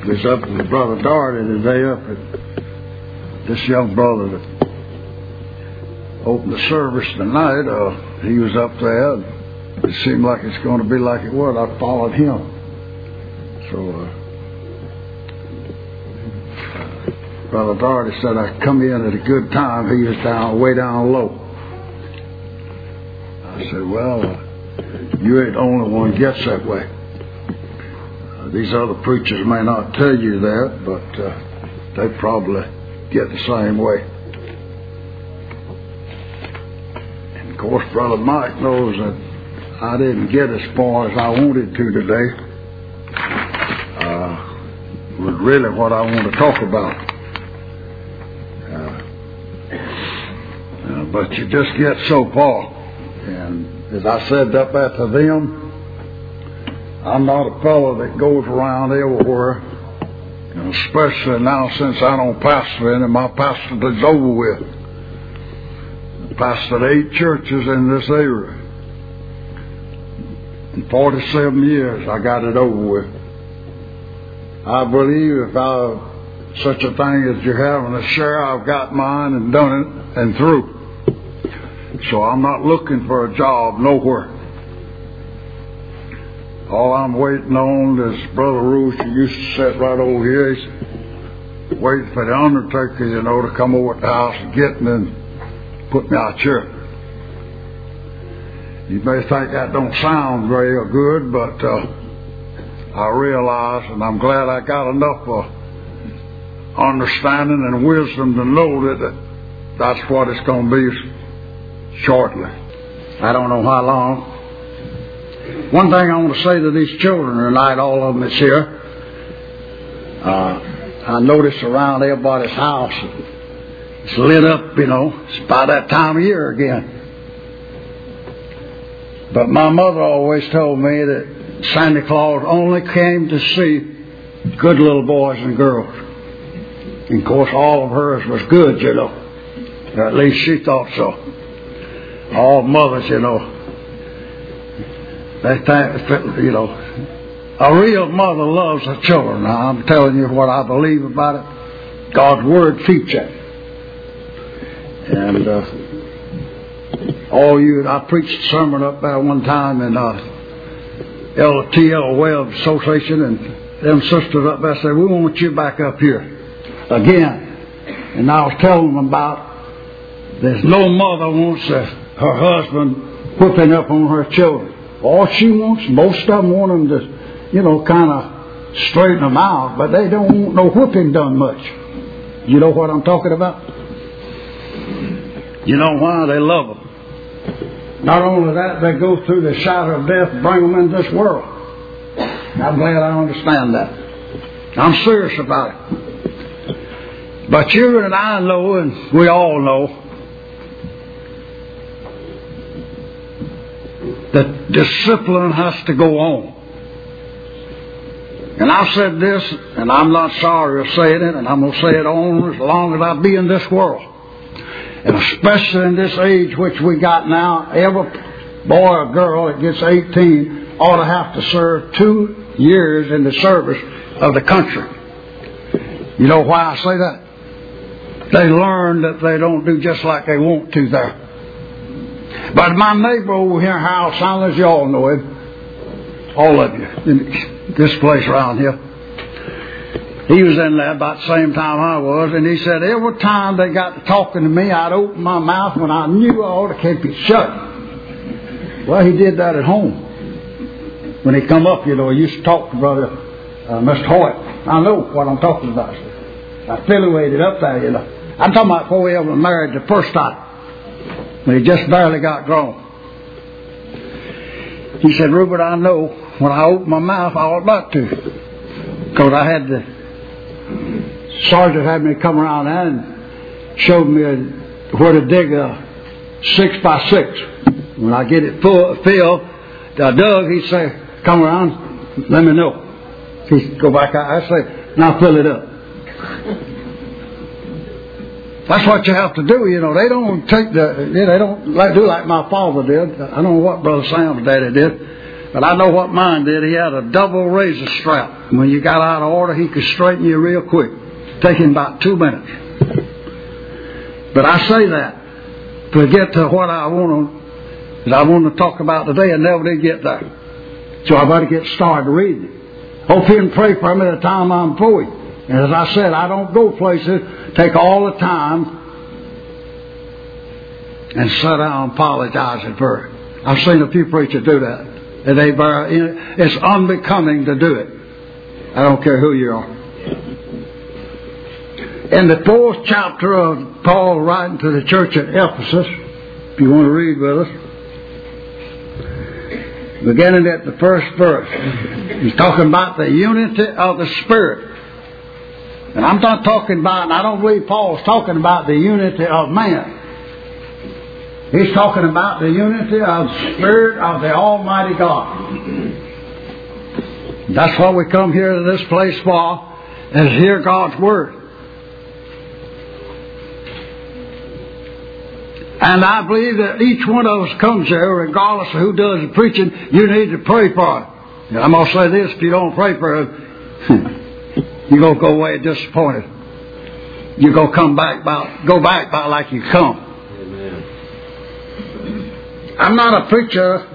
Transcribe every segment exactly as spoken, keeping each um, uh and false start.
was up with Brother Doherty today up at this young brother that opened the service tonight. Uh, he was up there. It seemed like it's going to be like it was. I followed him. So, uh, Brother Doherty said I come in at a good time. He was down, way down low. I said, well, uh, you ain't the only one gets that way. Uh, these other preachers may not tell you that, but uh, they probably get the same way. And of course, Brother Mike knows that I didn't get as far as I wanted to today. Uh, was really what I want to talk about. Uh, uh, but you just get so far. And as I said up after them, I'm not a fellow that goes around everywhere, and especially now since I don't pastor any, my pastor is over with. I pastored eight churches in this area. In forty-seven years, I got it over with. I believe if I, such a thing as you're having a share, I've got mine and done it and through. So I'm not looking for a job nowhere. All I'm waiting on is Brother Ruth, who used to sit right over here. He's waiting for the undertaker, you know, to come over at the house and get me and put me out here. You may think that don't sound very good, but uh, I realize, and I'm glad I got enough uh, understanding and wisdom to know that, that that's what it's going to be shortly. I don't know how long. One thing I want to say to these children tonight, all of them that's here, uh, I notice around everybody's house, it's lit up, you know, it's by that time of year again. But my mother always told me that Santa Claus only came to see good little boys and girls. And of course all of hers was good, you know. Or at least she thought so. All mothers, you know, they think, you know, a real mother loves her children. Now, I'm telling you what I believe about it. God's Word teaches it. And uh, all you, I preached a sermon up there one time in uh, L T L Web Association, and them sisters up there said, we want you back up here again. And I was telling them about there's no mother wants a her husband whipping up on her children. All she wants, most of them want them to, you know, kind of straighten them out, but they don't want no whipping done much. You know what I'm talking about? You know why? They love them. Not only that, they go through the shadow of death, bring them into this world. I'm glad I understand that. I'm serious about it. But you and I know, and we all know, that discipline has to go on. And I've said this, and I'm not sorry of saying it, and I'm going to say it on as long as I be in this world. And especially in this age which we got now, every boy or girl that gets eighteen ought to have to serve two years in the service of the country. You know why I say that? They learn that they don't do just like they want to there. But my neighbor over here, Harold Sanders, you all know him. All of you. In this place around here. He was in there about the same time I was, and he said every time they got to talking to me, I'd open my mouth when I knew I ought to keep it shut. Well, he did that at home. When he come up, you know, he used to talk to Brother uh, Mister Hoyt. I know what I'm talking about. I filiated up there, you know. I'm talking about before we ever married the first time. When he just barely got grown. He said, Rupert, I know when I open my mouth, I ought not to. Because I had the sergeant had me come around there and showed me a, where to dig a six by six. When I get it full, filled, I dug, he'd say, come around, let me know. He'd go back out, I'd say, now fill it up. That's what you have to do, you know. They don't take the, they don't like, do like my father did. I don't know what Brother Sam's daddy did. But I know what mine did. He had a double razor strap. When you got out of order, he could straighten you real quick. Take him about two minutes. But I say that to get to what I want to, that I want to talk about today, and never did get there. So I better get started reading it. Hope you can pray for me the time I'm through. And as I said, I don't go places, take all the time, and sit down apologizing for it. I've seen a few preachers do that. And they bear, it's unbecoming to do it. I don't care who you are. In the fourth chapter of Paul writing to the church at Ephesus, if you want to read with us, beginning at the first verse, he's talking about the unity of the Spirit. And I'm not talking about, and I don't believe Paul's talking about the unity of man. He's talking about the unity of the Spirit of the Almighty God. That's what we come here to this place for, is hear God's Word. And I believe that each one of us comes here, regardless of who does the preaching, you need to pray for it. And I'm going to say this, if you don't pray for it, you're going to go away disappointed. You're going to come back about, go back about like you come. Amen. I'm not a preacher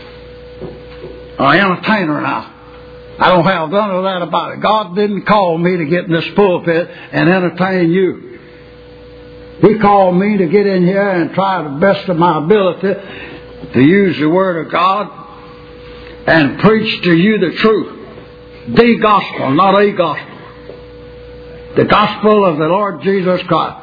or entertainer now. I don't have none of that about it. God didn't call me to get in this pulpit and entertain you. He called me to get in here and try the best of my ability to use the Word of God and preach to you the truth. The gospel, not a gospel. The gospel of the Lord Jesus Christ.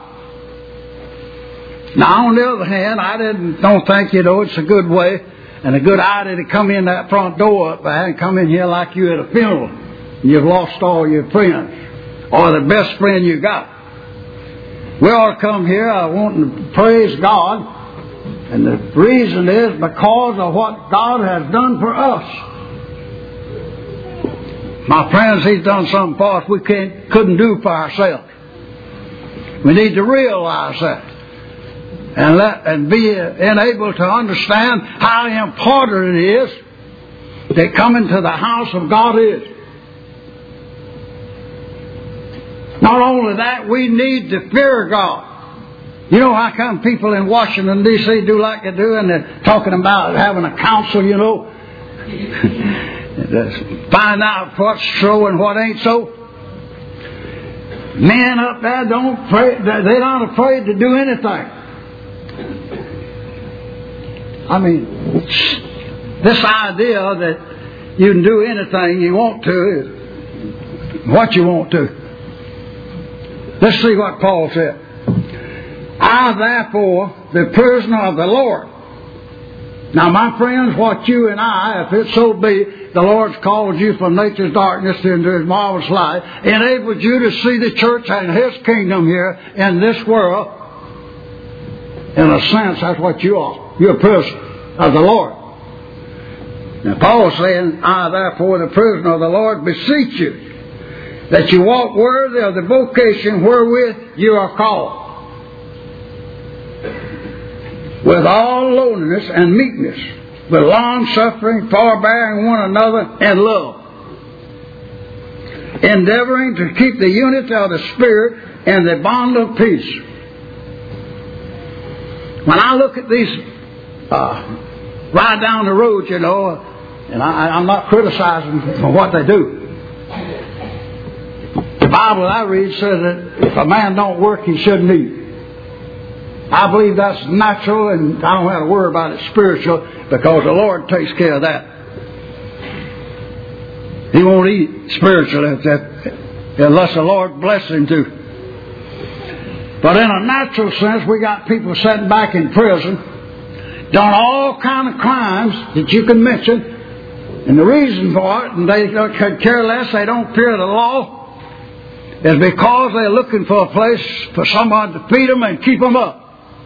Now, on the other hand, I didn't don't think, you know, it's a good way and a good idea to come in that front door up there and come in here like you at a funeral. You've lost all your friends, or the best friend you got. We ought to come here uh, wanting to praise God, and the reason is because of what God has done for us. My friends, He's done something for us we can't, couldn't do for ourselves. We need to realize that. And let and be enabled to understand how important it is that coming to the house of God is. Not only that, we need to fear God. You know how come people in Washington, D C do like they do, and they're talking about having a council, you know, find out what's true and what ain't so. Men up there don't pray, they're not afraid to do anything. I mean, this idea that you can do anything you want to is what you want to. Let's see what Paul said. I, therefore, the prisoner of the Lord. Now, my friends, what you and I, if it so be, the Lord's called you from nature's darkness into His marvelous light, enabled you to see the church and His kingdom here in this world. In a sense, that's what you are. You're a prisoner of the Lord. Now, Paul's saying, I, therefore, the prisoner of the Lord, beseech you, that you walk worthy of the vocation wherewith you are called, with all lowliness and meekness, with long-suffering, forbearing one another in love, endeavoring to keep the unity of the Spirit and the bond of peace. When I look at these uh, ride down the road, you know, and I, I'm not criticizing for what they do. The Bible I read says that if a man don't work, he shouldn't eat. I believe that's natural, and I don't have to worry about it spiritual, because the Lord takes care of that. He won't eat spiritually unless the Lord bless him to. But in a natural sense, we got people sitting back in prison, done all kind of crimes that you can mention, and the reason for it, and they could care less, they don't fear the law, is because they're looking for a place for someone to feed them and keep them up.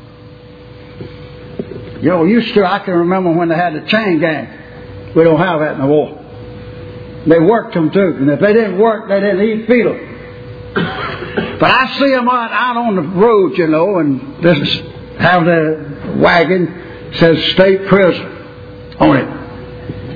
You know, used to, I can remember when they had the chain gang. We don't have that no more. They worked them too, and if they didn't work, they didn't eat, feed them. But I see them out, out on the road, you know, and this is, have the wagon says state prison on it.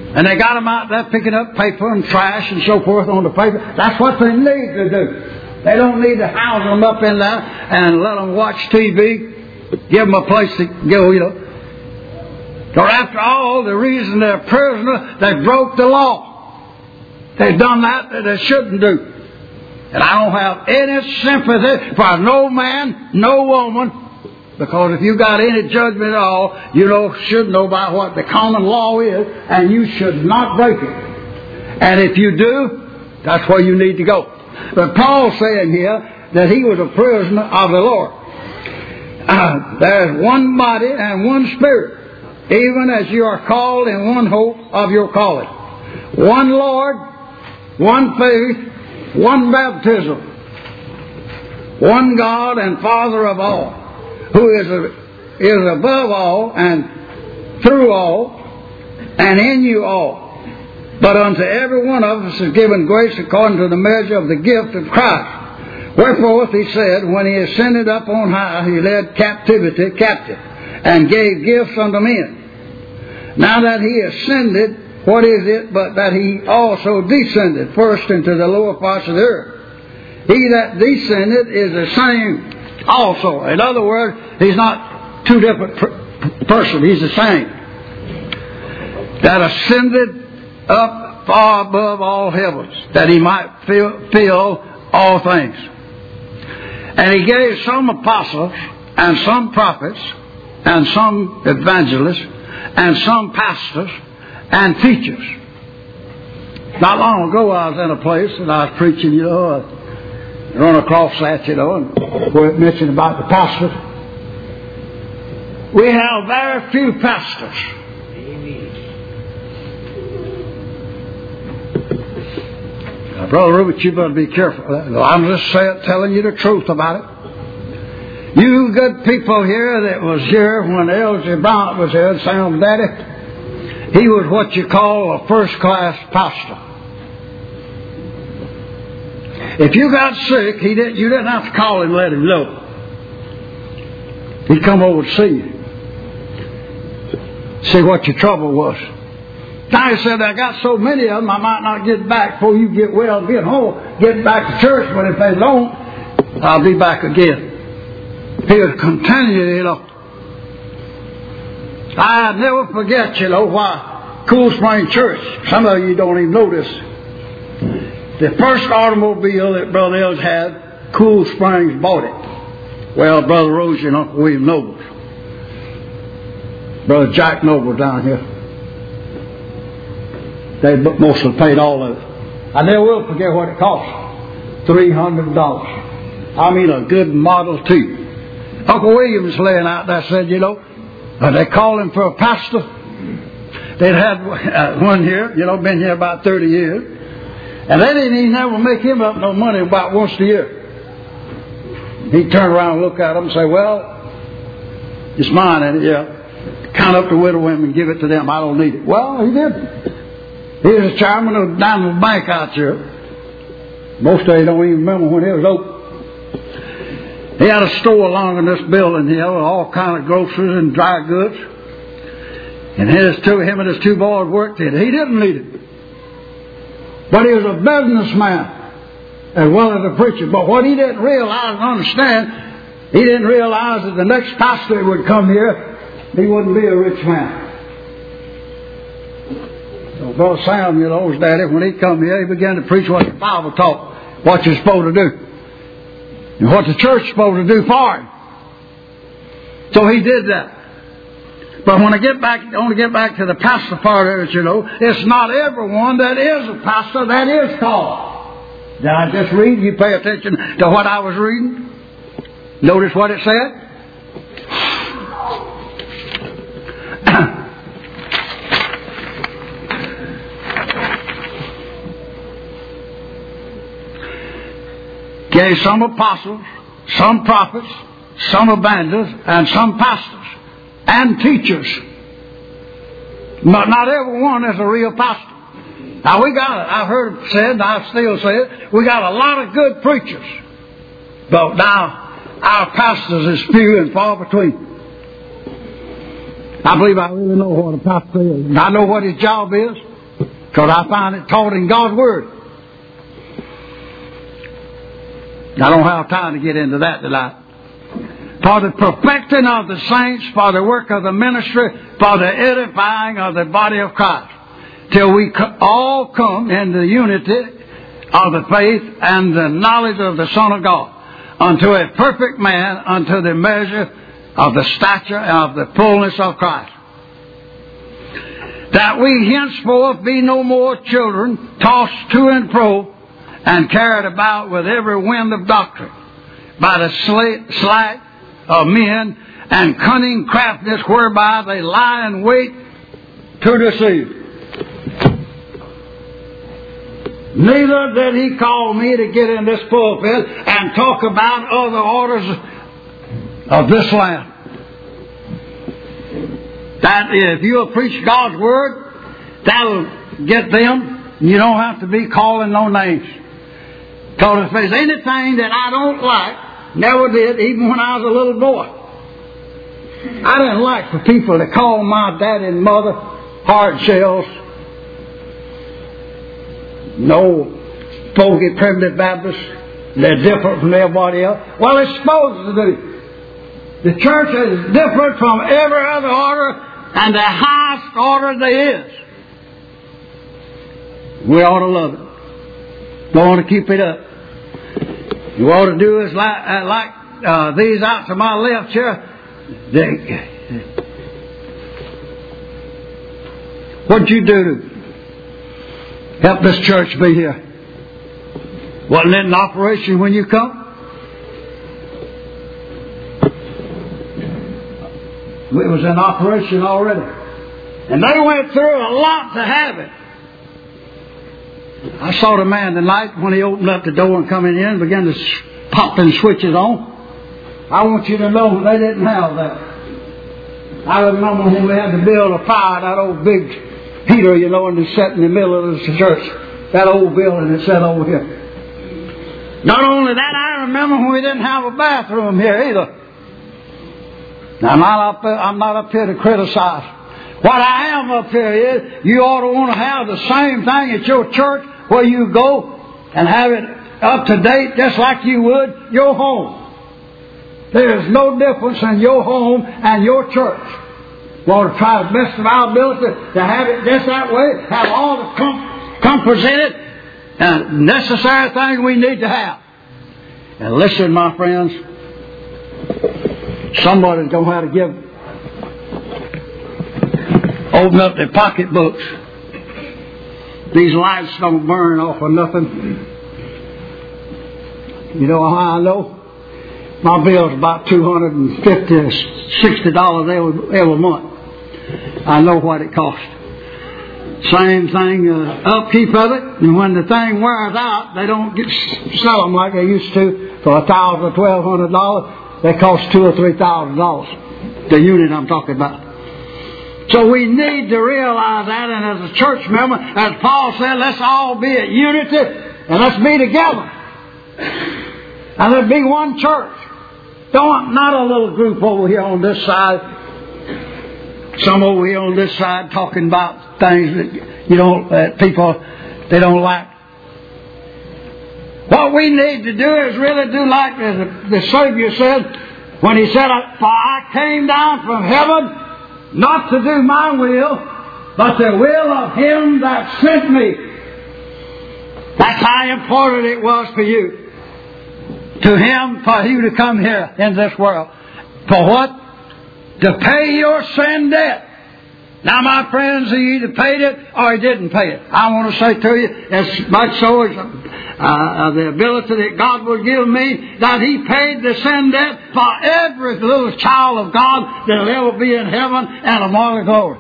And they got them out there picking up paper and trash and so forth on the paper. That's what they need to do. They don't need to house them up in there and let them watch T V, give them a place to go, you know. For after all, the reason they're prisoners, they broke the law. They've done that that they shouldn't do. And I don't have any sympathy for no man, no woman, because if you got any judgment at all, you know, should know about what the common law is, and you should not break it. And if you do, that's where you need to go. But Paul's saying here that he was a prisoner of the Lord. Uh, there's one body and one spirit, even as you are called in one hope of your calling. One Lord, one faith, one baptism, one God and Father of all, who is, a, is above all and through all and in you all. But unto every one of us is given grace according to the measure of the gift of Christ. Wherefore, he said, when he ascended up on high, he led captivity captive, and gave gifts unto men. Now that he ascended, what is it but that he also descended first into the lower parts of the earth? He that descended is the same also. In other words, he's not two different per- persons. He's the same. That ascended up far above all heavens, that he might fill, fill all things. And he gave some apostles, and some prophets, and some evangelists, and some pastors, and teachers. Not long ago I was in a place and I was preaching, you know, I run across that, you know, and where it mentioned about the pastors. We have very few pastors. Now, Brother Rubin, you better be careful. I'm just saying, telling you the truth about it. You good people here that was here when Elsie Bryant was here, Sam's daddy, he was what you call a first-class pastor. If you got sick, he didn't, you didn't have to call him and let him know. He'd come over to see you. See what your trouble was. Now he said, I got so many of them, I might not get back before you get well, get home, get back to church, but if they don't, I'll be back again. He would continue, you know. I'll never forget, you know, why Cool Spring Church, some of you don't even know this. The first automobile that Brother Els had, Cool Springs bought it. Well, Brother Rose and Uncle William Noble. Brother Jack Noble down here. They mostly paid all of it. I never will forget what it cost. three hundred dollars. I mean a good Model T. Uncle William was laying out there, said, you know, uh, they called him for a pastor. They'd had uh, one here, you know, been here about thirty years. And they didn't even ever make him up no money about once a year. He'd turn around and look at them and say, well, it's mine, and yeah. Count up the widow women and give it to them. I don't need it. Well, he didn't. He was the chairman of the Diamond Bank out here. Most of you don't even remember when it was open. He had a store along in this building here with all kind of groceries and dry goods. And his two, him and his two boys worked in it. He didn't need it. But he was a businessman as well as a preacher. But what he didn't realize and understand, he didn't realize that the next pastor that would come here, he wouldn't be a rich man. So Brother Sam, you know, his daddy, when he come here, he began to preach what the Bible taught, what you're supposed to do. And what the church is supposed to do for him. So he did that. But when I get back, I want to get back to the pastor part of it, you know, it's not everyone that is a pastor that is called. Did I just read? You pay attention to what I was reading? Notice what it said? Gave some apostles, some prophets, some evangelists, and some pastors, and teachers. But not everyone is a real pastor. Now we got it. I've heard it said, and I still say it, we got a lot of good preachers. But now our pastors is few and far between. I believe I really know what a pastor is. I know what his job is. Because I find it taught in God's Word. I don't have time to get into that tonight. For the perfecting of the saints, for the work of the ministry, for the edifying of the body of Christ, till we all come in the unity of the faith and the knowledge of the Son of God, unto a perfect man, unto the measure of the stature of the fullness of Christ. That we henceforth be no more children, tossed to and fro, and carried about with every wind of doctrine, by the sleight of men and cunning craftiness whereby they lie in wait to deceive. Neither did he call me to get in this pulpit and talk about other orders of this land. That if you'll preach God's Word, that'll get them. You don't have to be calling no names. Because if there's anything that I don't like, never did, even when I was a little boy, I didn't like for people to call my daddy and mother hard shells. No fogey primitive Baptists. They're different from everybody else. Well, they're supposed to do. The church is different from every other order, and the highest order there is. We ought to love it. We ought to keep it up. You ought to do is like, uh, like uh, these out to my left here. They, what'd you do to help this church be here? Wasn't it in operation when you come? It was in operation already. And they went through a lot to have it. I saw the man tonight when he opened up the door and come in and began to pop them switches on. I want you to know they didn't have that. I remember when we had to build a fire, that old big heater, you know, and it sat in the middle of the church. That old building that sat over here. Not only that, I remember when we didn't have a bathroom here either. Now, I'm not up, I'm not up here to criticize. What I am up here is, you ought to want to have the same thing at your church where you go and have it up to date just like you would your home. There is no difference in your home and your church. We ought to try the best of our ability to have it just that way, have all the com- comforts in it and necessary things we need to have. And listen, my friends, somebody's going to have to give open up their pocketbooks. These lights don't burn off of nothing. You know how I know? My bill's about two hundred fifty dollars, sixty dollars every, every month. I know what it costs. Same thing, uh, upkeep of it. And when the thing wears out, they don't get, sell them like they used to for a thousand or twelve hundred dollars. They cost two or three thousand dollars. The unit I'm talking about. So we need to realize that, and as a church member, as Paul said, let's all be at unity, and let's be together. And let's be one church. Don't, not a little group over here on this side, some over here on this side talking about things that, you know, that people, they don't like. What we need to do is really do like the, the Savior said, when He said, for I came down from heaven, not to do my will, but the will of Him that sent me. That's how important it was for you. To Him, for you to come here in this world. For what? To pay your sin debt. Now, my friends, He either paid it or He didn't pay it. I want to say to you, as much so as uh, the ability that God will give me, that He paid the sin debt for every little child of God that will ever be in heaven and immortal glory.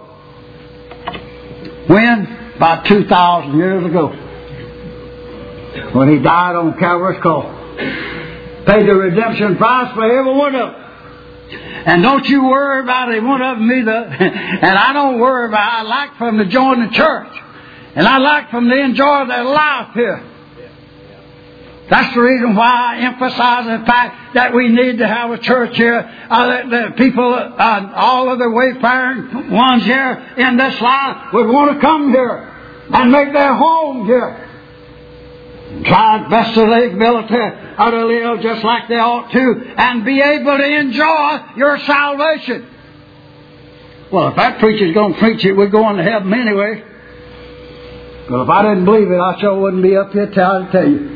When? About two thousand years ago. When He died on Calvary's cross. Paid the redemption price for every one of them. And don't you worry about any one of them either. And I don't worry about it. I like for them to join the church. And I like for them to enjoy their life here. That's the reason why I emphasize the fact that we need to have a church here. Uh, that, that people, uh, all of the wayfaring ones here in this life would want to come here. and make their homes here. Try as best as they will to, to live just like they ought to and be able to enjoy your salvation. Well, if that preacher's going to preach it, we're going to heaven anyway. But if I didn't believe it, I sure wouldn't be up here to tell you.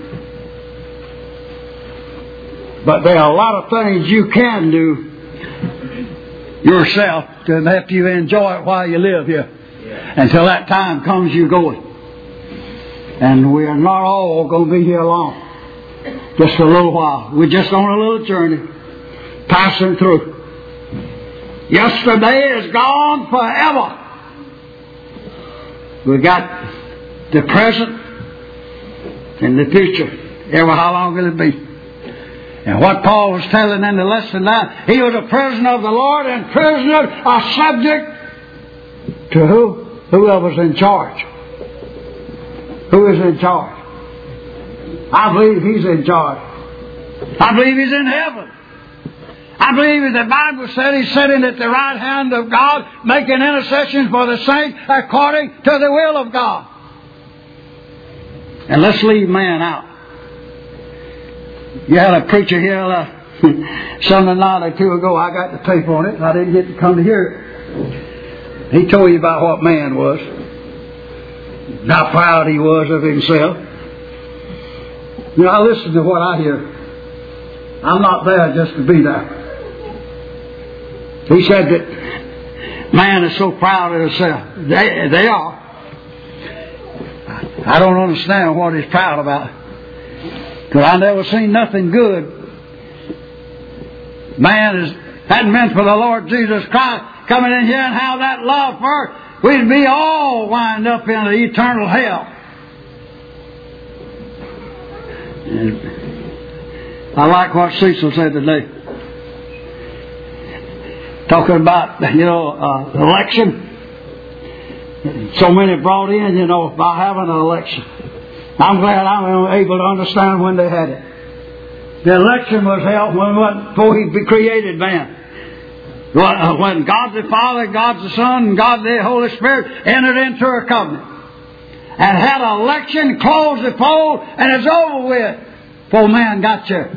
But there are a lot of things you can do yourself to help you enjoy it while you live here. Yeah. Until that time comes, you're going. And we are not all going to be here long. Just a little while. We're just on a little journey. Passing through. Yesterday is gone forever. We got the present and the future. Ever how long will it be? And what Paul was telling in the lesson now, he was a prisoner of the Lord and prisoner, a subject to who? Whoever was in charge. Who is in charge? I believe he's in charge. I believe he's in heaven. I believe the Bible said he's sitting at the right hand of God, making intercession for the saints according to the will of God. And let's leave man out. You had a preacher here uh, Sunday night or two ago. I got the tape on it. I didn't get to come to hear it. He told you about what man was. How proud he was of himself. You know, I listen to what I hear. I'm not there just to be there. He said that man is so proud of himself. They, they are. I don't understand what he's proud about. Because I never seen nothing good. Man is, hadn't been for the Lord Jesus Christ coming in here and have that love for her, we'd be all wind up in the eternal hell. And I like what Cecil said today. Talking about, you know, uh, election. So many brought in, you know, by having an election. I'm glad I'm able to understand when they had it. The election was held when, before He created man. When God the Father, God the Son, and God the Holy Spirit entered into a covenant. And had an election, closed the poll, and it's over with. Before man got you.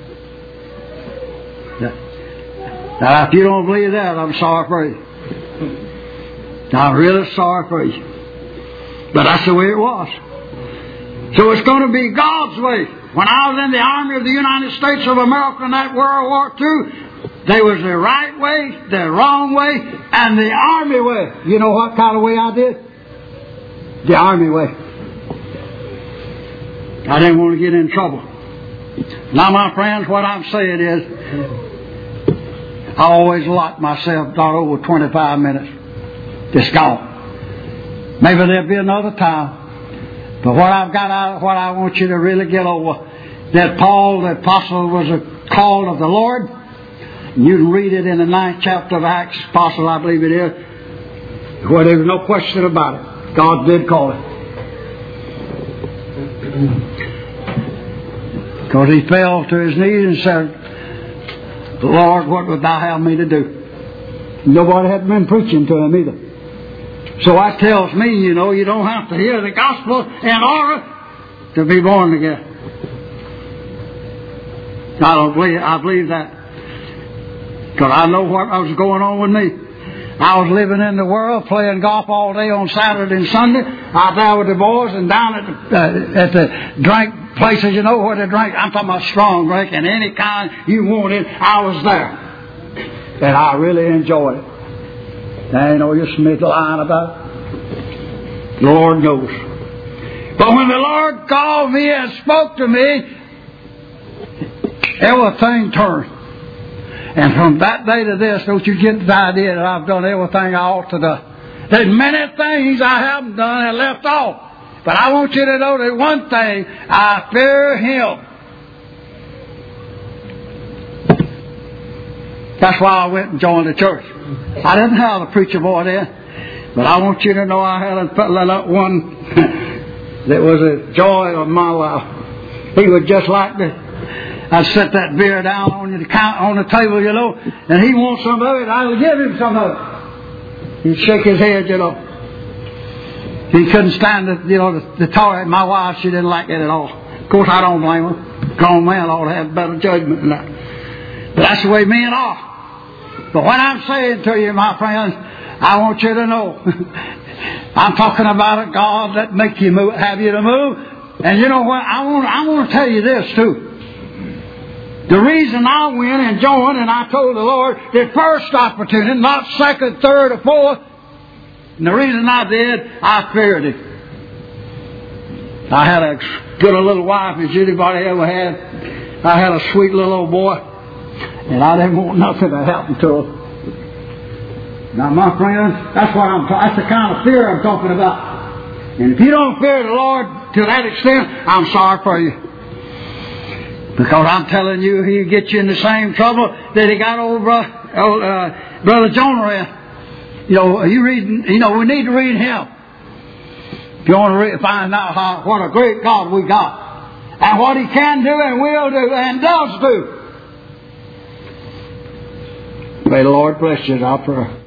Now, if you don't believe that, I'm sorry for you. I'm really sorry for you. But that's the way it was. So it's going to be God's way. When I was in the Army of the United States of America in that World War Two, there was the right way, the wrong way, and the Army way. You know what kind of way I did? The Army way. I didn't want to get in trouble. Now, my friends, what I'm saying is, I always lock myself not over twenty-five minutes. Just gone. Maybe there'll be another time. But what I've got out, what I want you to really get over, that Paul, the apostle, was a call of the Lord. You can read it in the ninth chapter of Acts, apostle, I believe it is, where there's no question about it. God did call it. Because he fell to his knees and said, Lord, what would thou have me to do? Nobody had been preaching to him either. So that tells me, you know, you don't have to hear the gospel in order to be born again. I don't believe, I believe that. Because I know what was going on with me. I was living in the world, playing golf all day on Saturday and Sunday, out there with the boys and down at the, uh, at the drink places, you know, where they drink. I'm talking about strong drink and any kind you wanted, I was there. And I really enjoyed it. There ain't no use me lying about it. The Lord knows. But when the Lord called me and spoke to me, everything turned. And from that day to this, don't you get the idea that I've done everything I ought to do. There's many things I haven't done and left off. But I want you to know that one thing, I fear Him. That's why I went and joined the church. I didn't have a preacher boy then. But I want you to know I had a one that was a joy of my life. He was just like this. I'd set that beer down on the count, on the table, you know, and he wants some of it, I would give him some of it. He'd shake his head, you know. He couldn't stand it, you know, the, the toy. My wife, she didn't like it at all. Of course, I don't blame her. Grown man ought to have better judgment than that. But that's the way men are. But what I'm saying to you, my friends, I want you to know, I'm talking about a God that makes you move, have you to move. And you know what? I want, I want to tell you this too. The reason I went and joined, and I told the Lord, the first opportunity, not second, third, or fourth. And the reason I did, I feared Him. I had a good little wife as anybody ever had. I had a sweet little old boy, and I didn't want nothing to happen to her. Now, my friends, that's what I'm. That's the kind of fear I'm talking about. And if you don't fear the Lord to that extent, I'm sorry for you. Because I'm telling you, He'll get you in the same trouble that He got over uh, uh, Brother Jonah in. You know, you read. You know, we need to read him. If you want to read, find out how, what a great God we got, and what He can do and will do and does do. May the Lord bless you, our prayer.